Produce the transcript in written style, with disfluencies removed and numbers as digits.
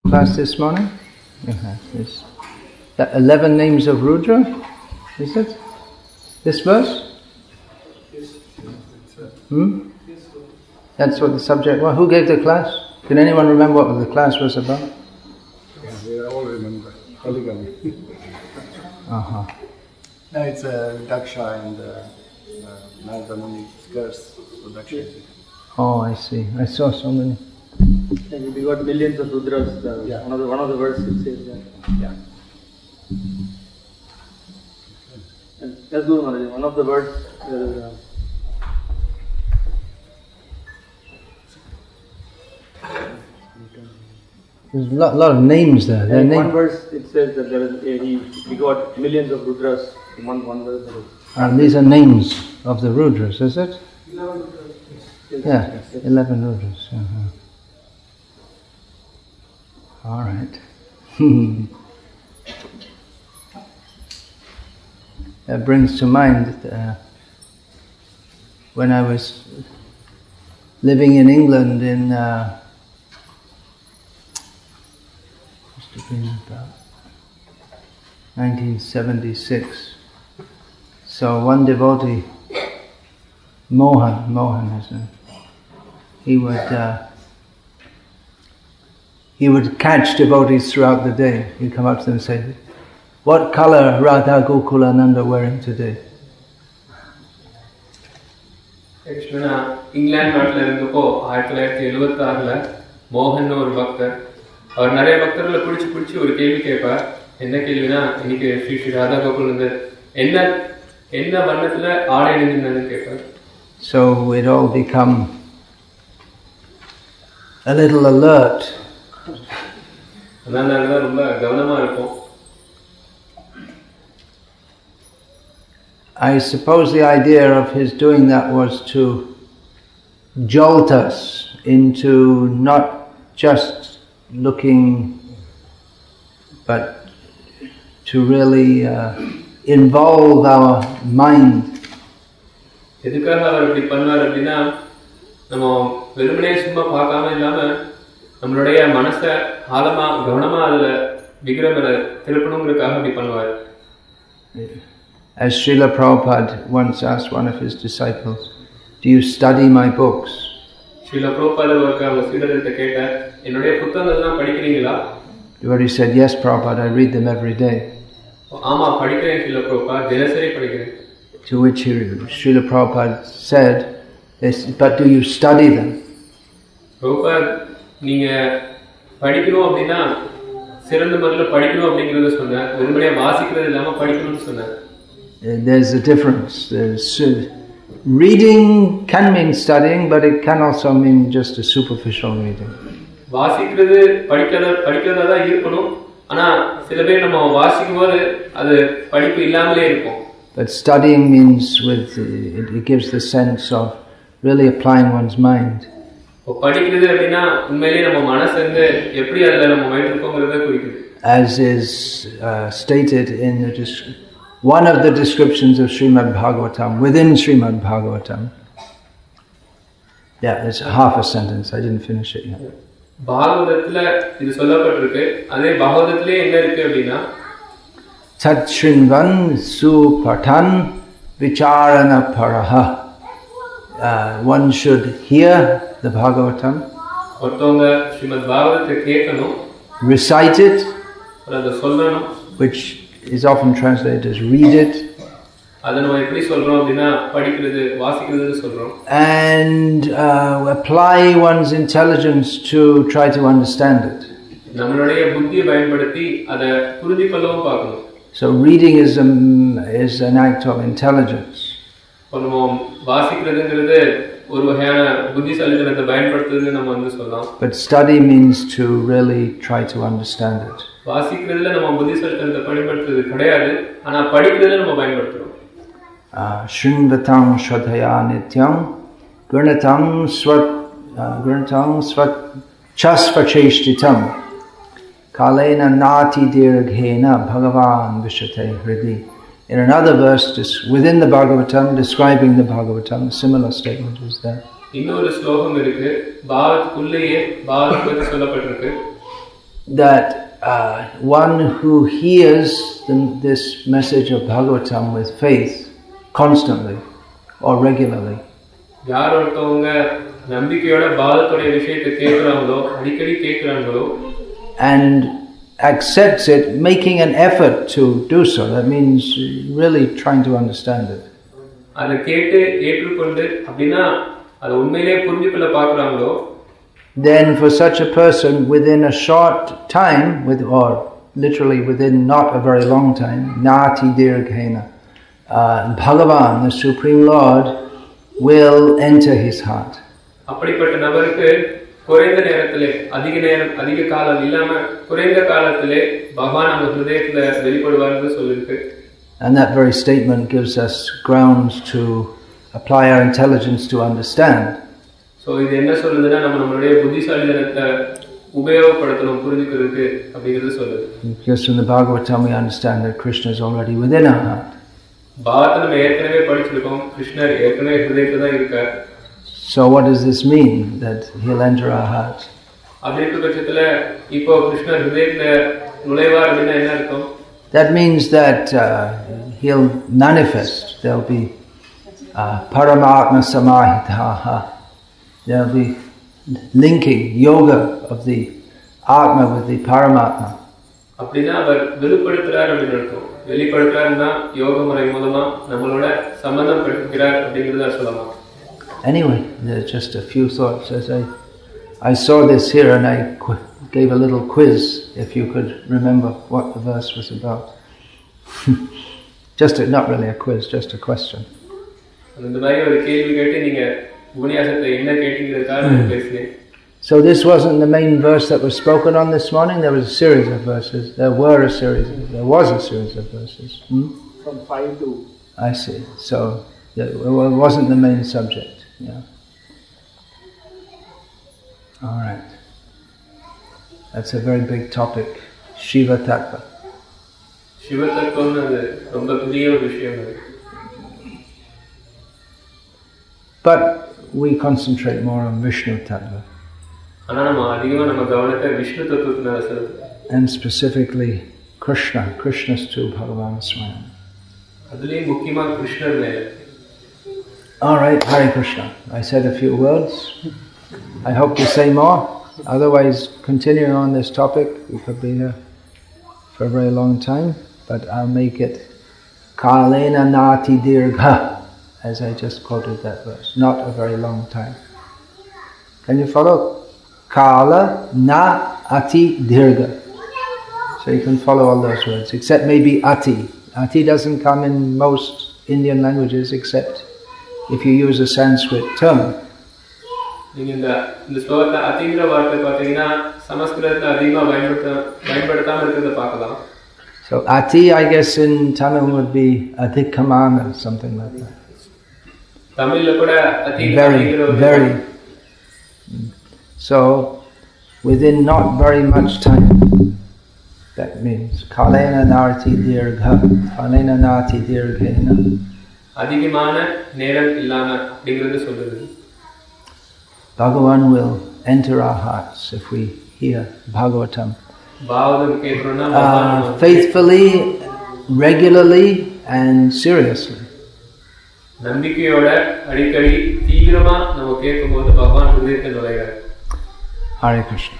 Class this morning? You have this. The 11 names of Rudra, is it? This verse? That's what the subject was. Who gave the class? Can anyone remember what the class was about? Yeah, we all remember. Polygamy. No, it's Daksha and Narada Muni's curse. So Daksha. Oh, I see. I saw so many. And we got millions of Rudras. One of the verses it says that. Yeah. And that's good, Maharaj. One of the words. There's a lot of names there. In one verse it says that we got millions of Rudras. In one verse. And these are names of the Rudras, is it? 11 Rudras. Yeah, 11 Rudras. All right. That brings to mind when I was living in England in must have been about 1976. So one devotee, Mohan is name, he would catch devotees throughout the day. He'd come up to them and say, "What color Radha Gokulananda wearing today?" Krishna, England நாட்டில் இருந்தப்போ 1976ல மோகன் ஒரு பக்தர் அவர் நிறைய பக்தர்களை பிடிச்சு ஒரு கேள்வி கேட்பார். என்ன கேள்வினா, இன்னைக்கு ஸ்ரீ ராதா கோகுலந்தர் என்ன வண்ணத்துல ஆடை அணிந்திருந்தான்னு கேட்பார். So we'd all become a little alert. அதனால ரொம்ப கவனமா இருக்கும். I suppose the idea of his doing that was to jolt us into not just looking, but to really involve our mind. எதுக்காக அவர் இப்படி பண்ணுவார் அப்படின்னா, நம்ம வெறுமனே சும்மா பார்க்காம இல்லாம நம்மளுடைய மனசை ஆழமா கவனமா அதுல விக்கிரமரை திருப்பணுங்கிறதுக்காக அப்படி பண்ணுவார். As Srila Prabhupada once asked one of his disciples, "Do you study my books?" Srila Prabhupada அவங்க சீடர்கிட்ட கேட்டார், என்னுடைய புத்தகங்கள்லாம் படிக்கிறீங்களா? Devotee said, "Yes, Prabhupada, I read them every day." ஆமா, படிக்கிறேன் Srila Prabhupada, தினசரி படிக்கிறேன். To which Srila Prabhupada said, "But do you study them?" Prabhupada, நீங்க படிக்கணும் அப்படின்னா சிறந்த முறையில் படிக்கணும் அப்படிங்கறத சொன்னார். வெறுமனே வாசிக்கிறது இல்லாம படிக்கணும்னு சொன்னார். There's a difference. Reading can mean studying, but it can also mean just a superficial reading. வாசிக்கிறது படிக்கிறதா தான் இருக்கணும். ஆனா சில பேர் நம்ம வாசிக்கும்போது அது படிப்பு இல்லாமலே இருக்கும். But studying means it gives the sense of really applying one's mind. படிக்கிறது அப்படின்னா உண்மையிலேயே நம்ம மனசு வந்து எப்படி அதுல நம்ம மைண்ட் இருக்கோங்கிறத குறிக்குது. As is stated in one of the descriptions of Srimad Bhagavatam, within Srimad Bhagavatam. Yeah, it's half a sentence, I didn't finish it yet. பாகவதத்துல இது சொல்லப்பட்டிருக்கு. அதே பாகவதத்திலே என்ன இருக்கு அப்படின்னா, Tat Shrinvan Supatan Vicharana Paraha. One should hear the Bhagavatam, ஒருத்தவங்க ஸ்ரீமத் பாகவதத்தை கேட்கணும், recite it, அதை சொல்லணும், which is often translated as read it, அதை நம்ம எப்படி சொல்றோம் அப்படின்னா படிக்கிறது வாசிக்கிறதுன்னு சொல்றோம், and apply one's intelligence to try to understand it. நம்மளுடைய புத்தியை பயன்படுத்தி அதை புரிந்து கொள்ளவும் பார்க்கணும். So reading is an act of intelligence. நம்ம வாசிக்கிறதுங்கிறது ஒரு வகையான புத்திசாலித்தனத்தை பயன்படுத்துறதுன்னு நம்ம வந்து சொல்லலாம். But study means to really try to understand it. வாசிக்கிறதுல நம்ம புத்திசாலித்தனத்தை பயன்படுத்துறது கிடையாது, ஆனா படிக்கிறதுல நம்ம பயன்படுத்துறோம். Shrinvatam Shradhaya Nityam Gurnatam Svat Chasvacheshtitam Kalena Nati Dirghena Bhagavan Vishate Hridi. In another verse, within the Bhagavatam, describing the Bhagavatam, a similar statement was there. இன்னொரு ஸ்லோகம் இருக்கு, பாகவத்துக்குள்ளேயே பாகவத்தை சொல்லப்பட்டிருக்கு. that one who hears this message of Bhagavatam with faith constantly or regularly, யார் ஒருத்தவங்க நம்பிக்கையோட பாகவதோட விஷயத்தை கேட்கறாங்களோ அடிக்கடி கேட்கறாங்களோ and accepts it, making an effort to do so, that means really trying to understand it, அதை கேட்டு ஏற்றுக்கொண்டு அப்படின்னா அதை உண்மையிலேயே புரிஞ்சுக்கொள்ள பார்க்கறாங்களோ, then for such a person within a short time, or literally within not a very long time, nati dirghena, Bhagavan, the Supreme Lord, will enter his heart. அப்படிப்பட்ட நபருக்கு குறைந்த நேரத்திலே அதிக காலம் இல்லாம குறைந்த காலத்திலே பகவான் நம்ம ஹிருதயத்துல வெளிப்படுவார்னு சொல்லிருக்கு. And that very statement gives us grounds to apply our intelligence to understand. So இது என்ன சொல்லுதுன்னா நம்மளுடைய புத்திசாலித்தனத்தை உபயோகப்படுத்தணும் புரிஞ்சுக்கிறதுக்கு அப்படிங்கிறது சொல்லுது. Because from the Bhagavatam we understand that Krishna is already within our heart. Bhagavatam நம்ம ஏற்கனவே படிச்சிருக்கோம், கிருஷ்ணர் ஏற்கனவே ஹிருதயத்துல தான் இருக்கார். So what does this mean, that he'll enter our heart? அப்படின்ற பட்சத்துல இப்போ கிருஷ்ணர் ஹிருதயத்துல நுழைவார் அப்படின்னா என்ன அர்த்தம்? That means that he'll manifest. There'll be Paramatma Samahitaha. There'll be linking yoga of the Atma with the Paramatma. அப்படின்னா அவர் வெளிப்படுத்துறார் அப்படின்னு அர்த்தம். வெளிப்படுத்துறாருன்னா யோக முறை மூலமா நம்மளோட சம்பந்தம் படுத்துகிறார் அப்படிங்கறத சொல்லலாம். Anyway, there's just a few thoughts as I saw this here and I gave a little quiz if you could remember what the verse was about. Not really a quiz, just a question. அந்த மாதிரி ஒரு கேள்வி கேட்டு நீங்க உபன்யாசத்தை என்ன கேட்டீங்கறதுக்காக பேசுறேன். So this wasn't the main verse that was spoken on this morning. There was a series of verses. There was a series of verses. From 5 to... I see. So it wasn't the main subject. Yeah. All right. That's a very big topic. Shiva Tattva. Shiva Tattva is ரொம்ப பெரிய ஒரு விஷயம். But we concentrate more on Vishnu Tattva. And specifically Krishna's to Bhagavan Swayam. Alright, Hare Krishna. I said a few words. I hope to say more. Otherwise, continuing on this topic, we could be here for a very long time. But I'll make it Kalena Nati Dirgha, as I just quoted that verse. Not a very long time. Can you follow? Kala na ati dirgha. So you can follow all those words, except maybe ati. Ati doesn't come in most Indian languages except if you use a Sanskrit term. இந்த ஸ்லோகத்துல அதிங்கிற வார்த்தை பார்த்தீங்கன்னா சமஸ்கிருதத்துல அதிகமா பயன்படுத்தாம இருக்கிறத பார்க்கலாம். So ati, I guess in Tamil would be adhikamana, something like that. Tamil கூட ati very. So within not very much time, that means kalena nati dirgha, kalena nati dirghena. அதிகமான நேரம் இல்லாம அப்படிங்கிறது சொல்லுது. Bhagavan will enter our hearts if we hear Bhagavatam faithfully, regularly and seriously. நம்பிக்கையோட அடிக்கடி தீவிரமா நம்ம கேட்கும்போது பகவான் ஹிருதயத்தில் நுழைகிறார். Hare Krishna.